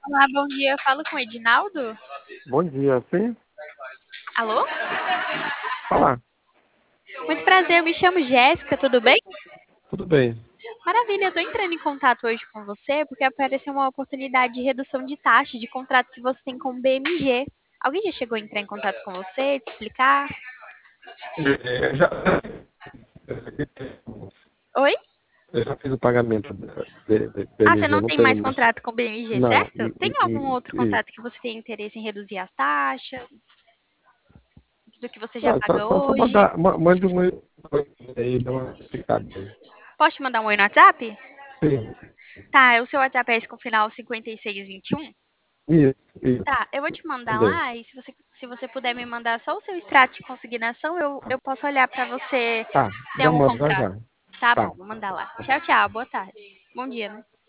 Olá, bom dia. Eu falo com o Edinaldo. Bom dia, sim? Alô? Falar. Muito prazer, eu me chamo Jéssica, tudo bem? Tudo bem. Maravilha, eu tô entrando em contato hoje com você porque apareceu uma oportunidade de redução de taxa de contrato que você tem com o BMG. Alguém já chegou a entrar em contato com você, te explicar? Já, Oi? eu já fiz o pagamento da Ah, você BMG, não não tem tenho mais mais. contrato com o BMG, Não, certo? Tem algum outro contrato que você tem interesse em reduzir as taxas do que você já paga só hoje? mandar, mande um aí, dá uma explicada aí. Posso te mandar um oi no WhatsApp? Sim, Tá, o seu WhatsApp é esse com final 5621? isso, Tá, eu vou te mandar mandei. lá e se você puder me mandar só o seu extrato de consignação, eu posso olhar pra você Tá, se tem já algum mando, já contrato. já. Tá bom, Tá. vou mandar lá. Tchau, tchau, boa tarde. Bom dia, né?